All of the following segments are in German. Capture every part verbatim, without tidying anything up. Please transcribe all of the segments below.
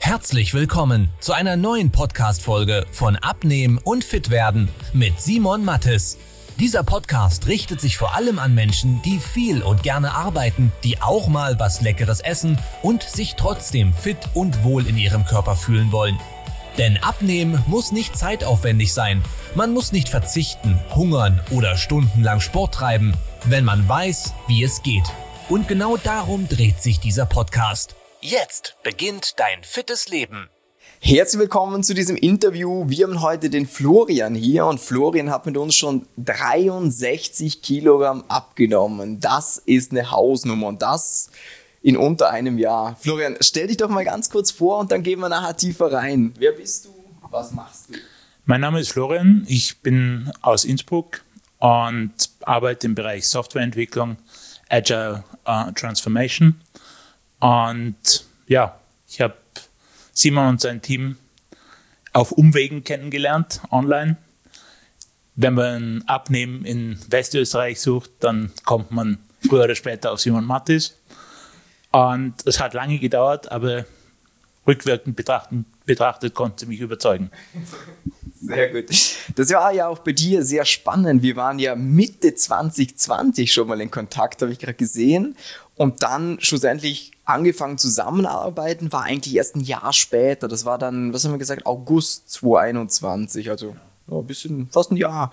Herzlich willkommen zu einer neuen Podcast-Folge von Abnehmen und Fitwerden mit Simon Mattes. Dieser Podcast richtet sich vor allem an Menschen, die viel und gerne arbeiten, die auch mal was Leckeres essen und sich trotzdem fit und wohl in ihrem Körper fühlen wollen. Denn Abnehmen muss nicht zeitaufwendig sein. Man muss nicht verzichten, hungern oder stundenlang Sport treiben, wenn man weiß, wie es geht. Und genau darum dreht sich dieser Podcast. Jetzt beginnt dein fittes Leben. Herzlich willkommen zu diesem Interview. Wir haben heute den Florian hier und Florian hat mit uns schon dreiundsechzig Kilogramm abgenommen. Das ist eine Hausnummer und das in unter einem Jahr. Florian, stell dich doch mal ganz kurz vor und dann gehen wir nachher tiefer rein. Wer bist du? Was machst du? Mein Name ist Florian, ich bin aus Innsbruck und arbeite im Bereich Softwareentwicklung, Agile uh, Transformation. Und ja, ich habe Simon und sein Team auf Umwegen kennengelernt, online. Wenn man Abnehmen in Westösterreich sucht, dann kommt man früher oder später auf Simon Mattes. Und es hat lange gedauert, aber rückwirkend betrachtet, betrachtet konnte mich überzeugen. Sehr gut. Das war ja auch bei dir sehr spannend. Wir waren ja Mitte zwanzig zwanzig schon mal in Kontakt, habe ich gerade gesehen. Und dann schlussendlich angefangen zusammenarbeiten, war eigentlich erst ein Jahr später. Das war dann, was haben wir gesagt, August zweitausendeinundzwanzig, also ja, ein bisschen, fast ein Jahr.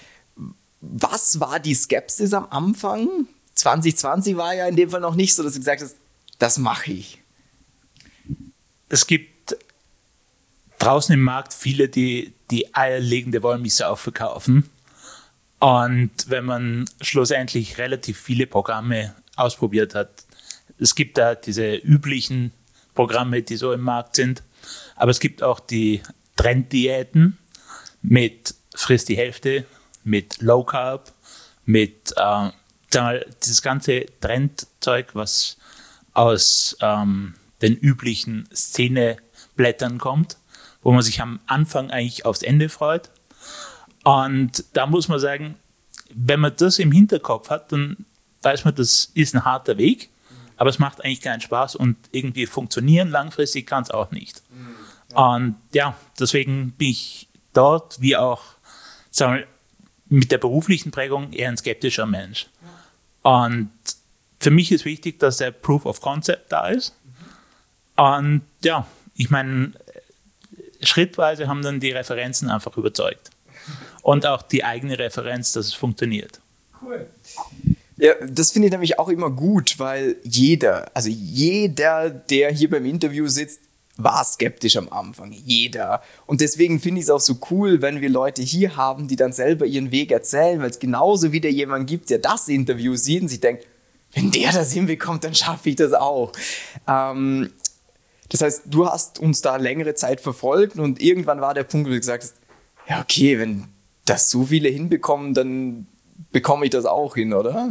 Was war die Skepsis am Anfang? zwanzig zwanzig war ja in dem Fall noch nicht so, dass du gesagt hast, das mache ich. Es gibt draußen im Markt viele, die die eierlegende Wollmilchsau verkaufen. Und wenn man schlussendlich relativ viele Programme ausprobiert hat, es gibt da diese üblichen Programme, die so im Markt sind, aber es gibt auch die Trenddiäten mit Friss die Hälfte, mit Low Carb, mit äh, dieses ganze Trendzeug, was aus ähm, den üblichen Szeneblättern kommt, wo man sich am Anfang eigentlich aufs Ende freut. Und da muss man sagen, wenn man das im Hinterkopf hat, dann weiß man, das ist ein harter Weg, aber es macht eigentlich keinen Spaß und irgendwie funktionieren langfristig kann es auch nicht. Und ja, deswegen bin ich dort, wie auch sagen wir, mit der beruflichen Prägung, eher ein skeptischer Mensch. Und für mich ist wichtig, dass der Proof of Concept da ist. Und ja, ich meine, schrittweise haben dann die Referenzen einfach überzeugt. Und auch die eigene Referenz, dass es funktioniert. Cool. Ja, das finde ich nämlich auch immer gut, weil jeder, also jeder, der hier beim Interview sitzt, war skeptisch am Anfang. Jeder. Und deswegen finde ich es auch so cool, wenn wir Leute hier haben, die dann selber ihren Weg erzählen, weil es genauso wieder jemanden gibt, der das Interview sieht und sich denkt, wenn der das hinbekommt, dann schaffe ich das auch. Ähm, das heißt, du hast uns da längere Zeit verfolgt und irgendwann war der Punkt, wo du gesagt hast, ja okay, wenn das so viele hinbekommen, dann bekomme ich das auch hin, oder?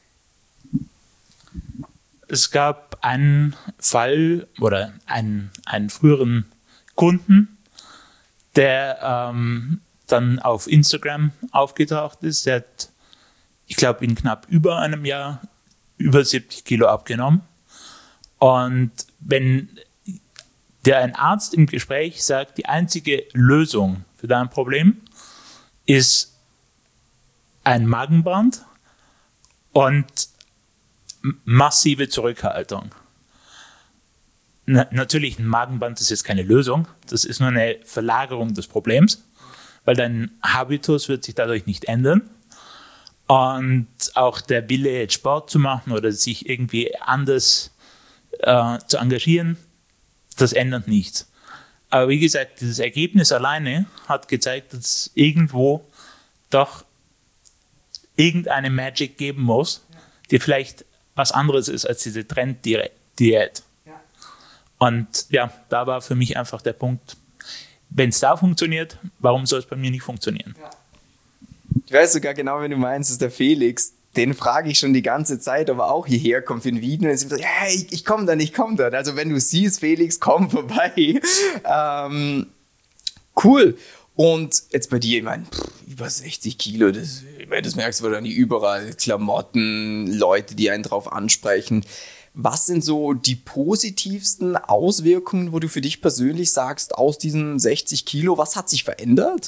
Es gab einen Fall oder einen, einen früheren Kunden, der ähm, dann auf Instagram aufgetaucht ist. Der hat, ich glaube, in knapp über einem Jahr über siebzig Kilo abgenommen. Und wenn dir ein Arzt im Gespräch sagt, die einzige Lösung für dein Problem ist ein Magenband und massive Zurückhaltung. Na, natürlich, ein Magenband ist jetzt keine Lösung, das ist nur eine Verlagerung des Problems, weil dein Habitus wird sich dadurch nicht ändern und auch der Wille, jetzt Sport zu machen oder sich irgendwie anders äh, zu engagieren, das ändert nichts. Aber wie gesagt, dieses Ergebnis alleine hat gezeigt, dass es irgendwo doch irgendeine Magic geben muss, die vielleicht was anderes ist als diese Trend-Diät. Ja. Und ja, da war für mich einfach der Punkt, wenn es da funktioniert, warum soll es bei mir nicht funktionieren? Ja. Ich weiß sogar genau, wenn du meinst, ist der Felix. Den frage ich schon die ganze Zeit, ob er auch hierher kommt für ein Video. Und er sagt, ja, ich, ich komme dann, ich komme dann. Also wenn du siehst, Felix, komm vorbei. ähm, cool. Und jetzt bei dir, ich meine, über sechzig Kilo, das, ich meine, das merkst du wahrscheinlich überall. Klamotten, Leute, die einen drauf ansprechen. Was sind so die positivsten Auswirkungen, wo du für dich persönlich sagst, aus diesen sechzig Kilo, was hat sich verändert?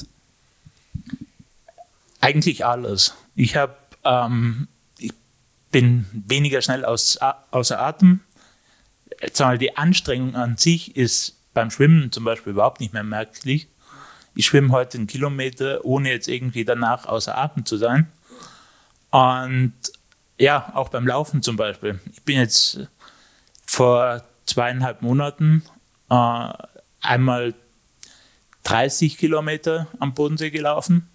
Eigentlich alles. Ich habe, ähm, ich bin weniger schnell aus, außer Atem. Die Anstrengung an sich ist beim Schwimmen zum Beispiel überhaupt nicht mehr merklich. Ich schwimme heute einen Kilometer, ohne jetzt irgendwie danach außer Atem zu sein. Und ja, auch beim Laufen zum Beispiel. Ich bin jetzt vor zweieinhalb Monaten äh, einmal dreißig Kilometer am Bodensee gelaufen.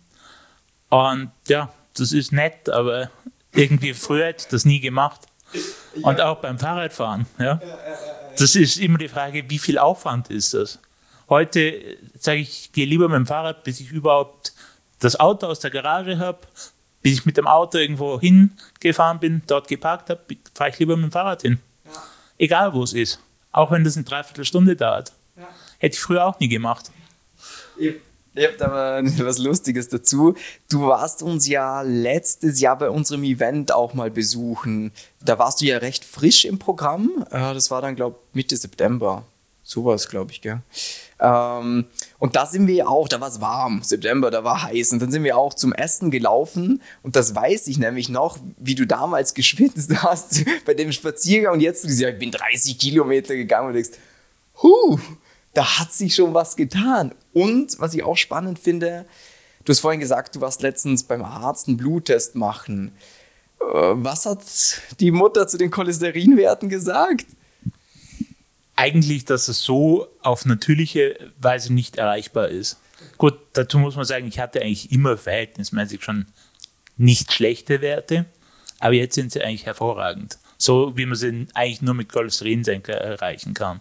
Und ja, das ist nett, aber irgendwie früher hätte ich das nie gemacht. Und auch beim Fahrradfahren. Ja. Das ist immer die Frage, wie viel Aufwand ist das? Heute sage ich, ich gehe lieber mit dem Fahrrad, bis ich überhaupt das Auto aus der Garage habe, bis ich mit dem Auto irgendwo hingefahren bin, dort geparkt habe, fahre ich lieber mit dem Fahrrad hin. Ja. Egal, wo es ist. Auch wenn das eine Dreiviertelstunde dauert. Ja. Hätte ich früher auch nie gemacht. Ich, ich habe da mal was Lustiges dazu. Du warst uns ja letztes Jahr bei unserem Event auch mal besuchen. Da warst du ja recht frisch im Programm. Das war dann, glaube ich, Mitte September. Sowas, glaube ich, gell? Ähm, und da sind wir auch, da war es warm, September, da war heiß. Und dann sind wir auch zum Essen gelaufen. Und das weiß ich nämlich noch, wie du damals geschwitzt hast bei dem Spaziergang. Und jetzt, ja, ich bin dreißig Kilometer gegangen und denkst, huh, da hat sich schon was getan. Und was ich auch spannend finde, du hast vorhin gesagt, du warst letztens beim Arzt einen Bluttest machen. Was hat die Mutter zu den Cholesterinwerten gesagt? Eigentlich, dass es so auf natürliche Weise nicht erreichbar ist. Gut, dazu muss man sagen, ich hatte eigentlich immer verhältnismäßig schon nicht schlechte Werte, aber jetzt sind sie eigentlich hervorragend. So wie man sie eigentlich nur mit Cholesterinsenker erreichen kann.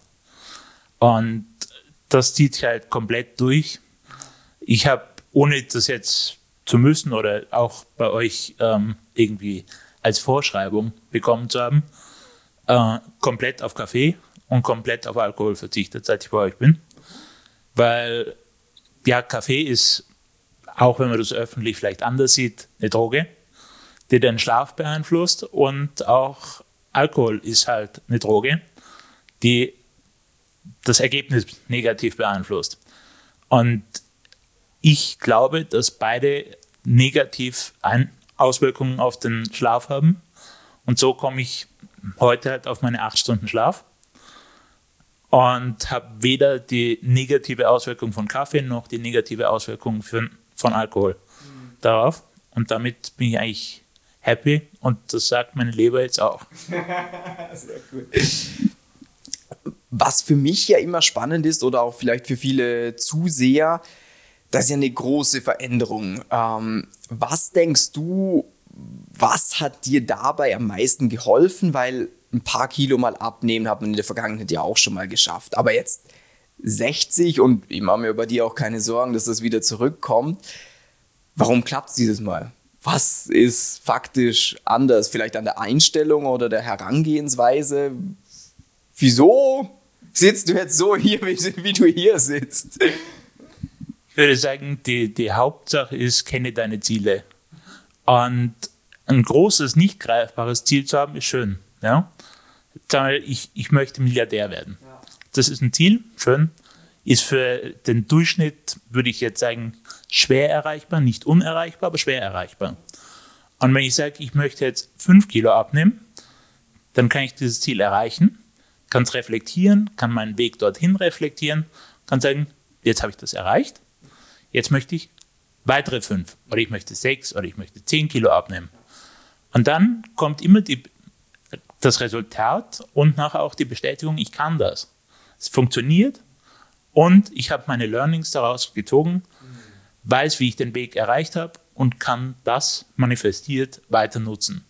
Und das zieht sich halt komplett durch. Ich habe, ohne das jetzt zu müssen oder auch bei euch ähm, irgendwie als Vorschreibung bekommen zu haben, äh, komplett auf Kaffee und komplett auf Alkohol verzichtet, seit ich bei euch bin. Weil, ja, Kaffee ist, auch wenn man das öffentlich vielleicht anders sieht, eine Droge, die den Schlaf beeinflusst. Und auch Alkohol ist halt eine Droge, die das Ergebnis negativ beeinflusst. Und ich glaube, dass beide negativ Auswirkungen auf den Schlaf haben. Und so komme ich heute halt auf meine acht Stunden Schlaf. Und habe weder die negative Auswirkung von Kaffee noch die negative Auswirkung von, von Alkohol mhm. darauf. Und damit bin ich eigentlich happy und das sagt meine Leber jetzt auch. Sehr cool. Was für mich ja immer spannend ist oder auch vielleicht für viele Zuseher, das ist ja eine große Veränderung. Ähm, was denkst du, was hat dir dabei am meisten geholfen? Weil ein paar Kilo mal abnehmen hat man in der Vergangenheit ja auch schon mal geschafft. Aber jetzt sechzig und ich mache mir über die auch keine Sorgen, dass das wieder zurückkommt. Warum klappt es dieses Mal? Was ist faktisch anders? Vielleicht an der Einstellung oder der Herangehensweise? Wieso sitzt du jetzt so hier, wie, wie du hier sitzt? Ich würde sagen, die, die Hauptsache ist, kenne deine Ziele. Und ein großes, nicht greifbares Ziel zu haben, ist schön. Ja? Ich, ich möchte Milliardär werden. Das ist ein Ziel, schön. Ist für den Durchschnitt, würde ich jetzt sagen, schwer erreichbar, nicht unerreichbar, aber schwer erreichbar. Und wenn ich sage, ich möchte jetzt fünf Kilo abnehmen, dann kann ich dieses Ziel erreichen, kann es reflektieren, kann meinen Weg dorthin reflektieren, kann sagen, jetzt habe ich das erreicht, jetzt möchte ich weitere fünf oder ich möchte sechs oder ich möchte zehn Kilo abnehmen. Und dann kommt immer die, das Resultat und nachher auch die Bestätigung, ich kann das. Es funktioniert und ich habe meine Learnings daraus gezogen, weiß, wie ich den Weg erreicht habe und kann das manifestiert weiter nutzen.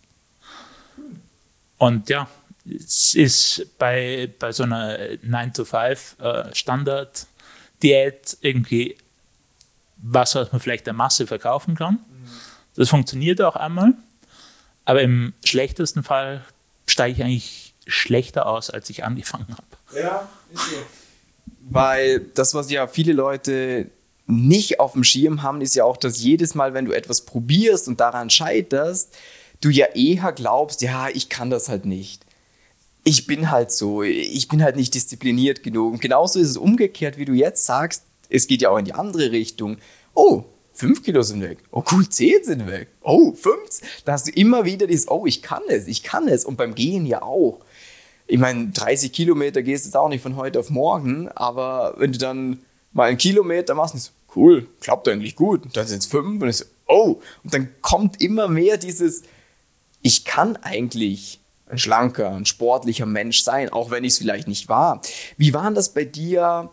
Und ja, es ist bei, bei so einer nine to five äh, Standard-Diät irgendwie was, was man vielleicht der Masse verkaufen kann. Das funktioniert auch einmal, aber im schlechtesten Fall steige ich eigentlich schlechter aus, als ich angefangen habe. Ja, ist so. Weil das, was ja viele Leute nicht auf dem Schirm haben, ist ja auch, dass jedes Mal, wenn du etwas probierst und daran scheiterst, du ja eher glaubst, ja, ich kann das halt nicht. ich bin halt so, ich bin halt nicht diszipliniert genug. Und genauso ist es umgekehrt, wie du jetzt sagst, es geht ja auch in die andere Richtung. Oh, fünf Kilo sind weg. Oh cool, zehn sind weg. Oh, fünf. Da hast du immer wieder dieses, oh, ich kann es, ich kann es. Und beim Gehen ja auch. Ich meine, dreißig Kilometer gehst du jetzt auch nicht von heute auf morgen, aber wenn du dann mal einen Kilometer machst, ist cool, klappt eigentlich gut. Und dann sind es fünf und ich so, oh. Und dann kommt immer mehr dieses, ich kann eigentlich ein schlanker, ein sportlicher Mensch sein, auch wenn ich es vielleicht nicht war. Wie war das bei dir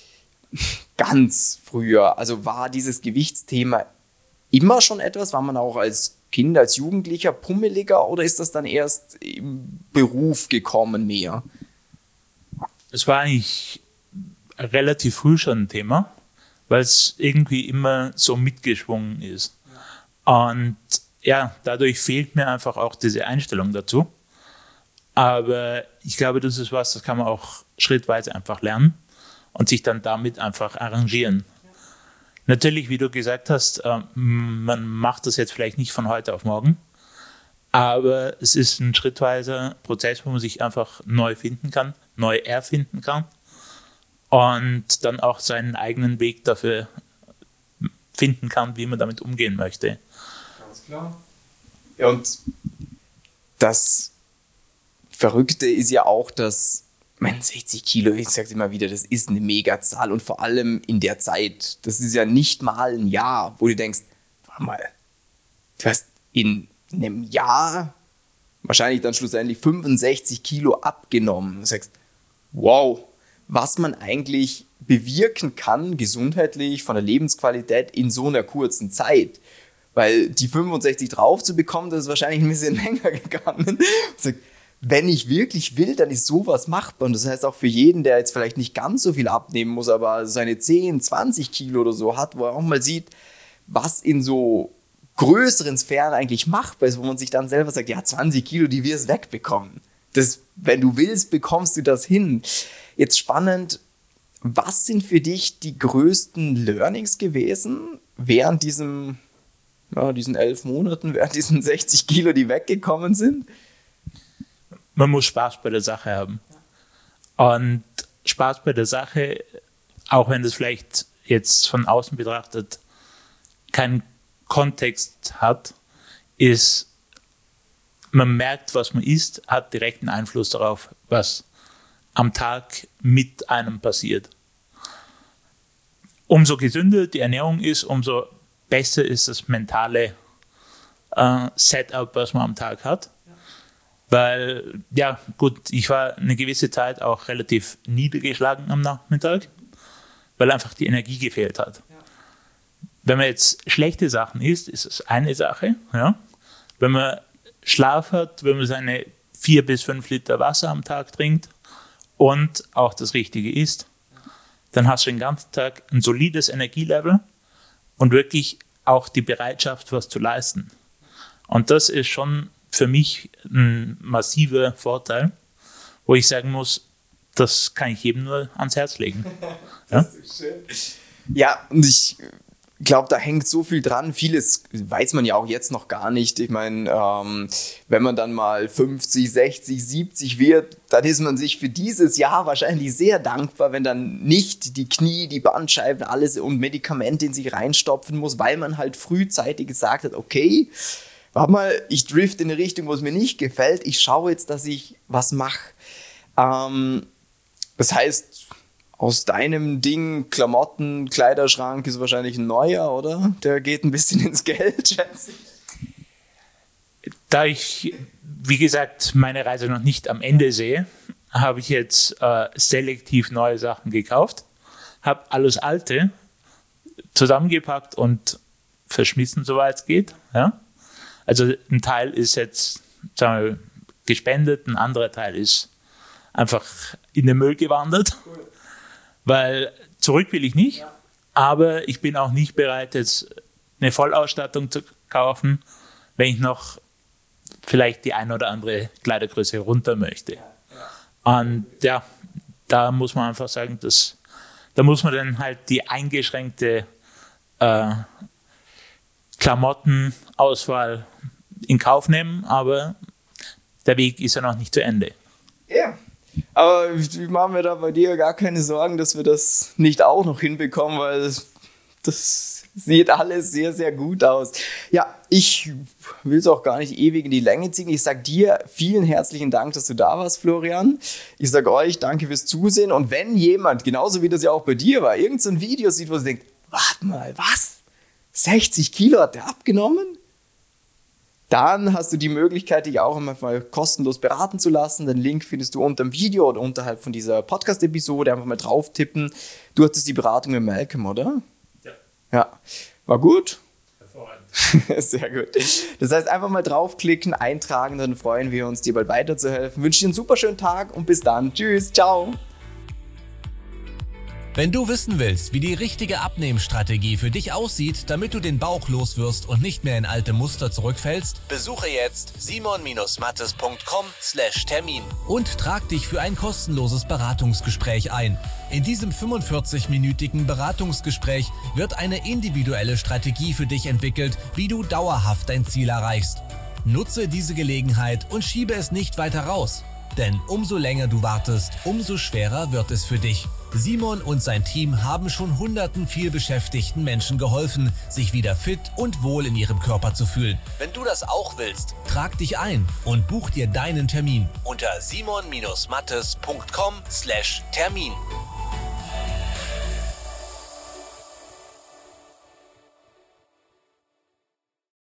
ganz früher? Also war dieses Gewichtsthema immer schon etwas? War man auch als Kind, als Jugendlicher pummeliger oder ist das dann erst im Beruf gekommen mehr? Es war eigentlich relativ früh schon ein Thema, weil es irgendwie immer so mitgeschwungen ist. Und ja, dadurch fehlt mir einfach auch diese Einstellung dazu. Aber ich glaube, das ist was, das kann man auch schrittweise einfach lernen und sich dann damit einfach arrangieren. Ja. Natürlich, wie du gesagt hast, äh, man macht das jetzt vielleicht nicht von heute auf morgen, aber es ist ein schrittweiser Prozess, wo man sich einfach neu finden kann, neu erfinden kann und dann auch seinen eigenen Weg dafür finden kann, wie man damit umgehen möchte. Ganz klar. Ja, und das Verrückte ist ja auch, dass, mein sechzig Kilo, ich sag's immer wieder, das ist eine Megazahl und vor allem in der Zeit. Das ist ja nicht mal ein Jahr, wo du denkst, warte mal, du hast in einem Jahr wahrscheinlich dann schlussendlich fünfundsechzig Kilo abgenommen. Du sagst, wow, was man eigentlich bewirken kann, gesundheitlich, von der Lebensqualität in so einer kurzen Zeit. Weil die fünfundsechzig drauf zu bekommen, das ist wahrscheinlich ein bisschen länger gegangen. Also, wenn ich wirklich will, dann ist sowas machbar. Und das heißt auch für jeden, der jetzt vielleicht nicht ganz so viel abnehmen muss, aber seine zehn, zwanzig Kilo oder so hat, wo er auch mal sieht, was in so größeren Sphären eigentlich machbar ist, wo man sich dann selber sagt, ja, zwanzig Kilo, die wirst wegbekommen. Das, wenn du willst, bekommst du das hin. Jetzt spannend, was sind für dich die größten Learnings gewesen während diesem, ja, diesen elf Monaten, während diesen sechzig Kilo, die weggekommen sind? Man muss Spaß bei der Sache haben. Und Spaß bei der Sache, auch wenn das vielleicht jetzt von außen betrachtet keinen Kontext hat, ist, man merkt, was man isst, hat direkten Einfluss darauf, was am Tag mit einem passiert. Umso gesünder die Ernährung ist, umso besser ist das mentale äh, Setup, was man am Tag hat. Weil, ja gut, ich war eine gewisse Zeit auch relativ niedergeschlagen am Nachmittag, weil einfach die Energie gefehlt hat. Ja. Wenn man jetzt schlechte Sachen isst, ist es eine Sache. Ja? Wenn man Schlaf hat, wenn man seine vier bis fünf Liter Wasser am Tag trinkt und auch das Richtige isst, dann hast du den ganzen Tag ein solides Energielevel und wirklich auch die Bereitschaft, was zu leisten. Und das ist schon für mich ein massiver Vorteil, wo ich sagen muss, das kann ich jedem nur ans Herz legen. Ja, das ist schön. Ja, und ich glaube, da hängt so viel dran. Vieles weiß man ja auch jetzt noch gar nicht. Ich meine, ähm, wenn man dann mal fünfzig, sechzig, siebzig wird, dann ist man sich für dieses Jahr wahrscheinlich sehr dankbar, wenn dann nicht die Knie, die Bandscheiben, alles und Medikamente in sich reinstopfen muss, weil man halt frühzeitig gesagt hat, okay, warte mal, ich drift in eine Richtung, wo es mir nicht gefällt. Ich schaue jetzt, dass ich was mache. Ähm, das heißt, aus deinem Ding, Klamotten, Kleiderschrank ist wahrscheinlich ein neuer, oder? Der geht ein bisschen ins Geld, schätze ich. Da ich, wie gesagt, meine Reise noch nicht am Ende sehe, habe ich jetzt äh, selektiv neue Sachen gekauft, habe alles Alte zusammengepackt und verschmissen, soweit es geht. Ja? Also ein Teil ist jetzt, sagen wir, gespendet, ein anderer Teil ist einfach in den Müll gewandert, cool. Weil zurück will ich nicht, ja. Aber ich bin auch nicht bereit, jetzt eine Vollausstattung zu kaufen, wenn ich noch vielleicht die ein oder andere Kleidergröße runter möchte. Ja, ja. Und ja, da muss man einfach sagen, dass, da muss man dann halt die eingeschränkte äh, Klamottenauswahl in Kauf nehmen, aber der Weg ist ja noch nicht zu Ende. Ja, Aber ich mache mir da bei dir gar keine Sorgen, dass wir das nicht auch noch hinbekommen, weil das, das sieht alles sehr, sehr gut aus. Ja, ich will es auch gar nicht ewig in die Länge ziehen. Ich sage dir vielen herzlichen Dank, dass du da warst, Florian. Ich sage euch danke fürs Zusehen. Und wenn jemand, genauso wie das ja auch bei dir war, irgend so ein Video sieht, wo sie denkt, warte mal, was? sechzig Kilo hat der abgenommen? Dann hast du die Möglichkeit, dich auch einmal kostenlos beraten zu lassen. Den Link findest du unter dem Video oder unterhalb von dieser Podcast-Episode. Einfach mal drauf tippen. Du hattest die Beratung mit Malcolm, oder? Ja. Ja. War gut? Hervorragend. Sehr gut. Das heißt, einfach mal draufklicken, eintragen, dann freuen wir uns, dir bald weiterzuhelfen. Wünsche dir einen super schönen Tag und bis dann. Tschüss, ciao. Wenn du wissen willst, wie die richtige Abnehmstrategie für dich aussieht, damit du den Bauch loswirst und nicht mehr in alte Muster zurückfällst, besuche jetzt simon mattes punkt com slash Termin und trag dich für ein kostenloses Beratungsgespräch ein. In diesem fünfundvierzig-minütigen Beratungsgespräch wird eine individuelle Strategie für dich entwickelt, wie du dauerhaft dein Ziel erreichst. Nutze diese Gelegenheit und schiebe es nicht weiter raus. Denn umso länger du wartest, umso schwerer wird es für dich. Simon und sein Team haben schon hunderten vielbeschäftigten Menschen geholfen, sich wieder fit und wohl in ihrem Körper zu fühlen. Wenn du das auch willst, trag dich ein und buch dir deinen Termin unter simon mattes punkt com slash Termin.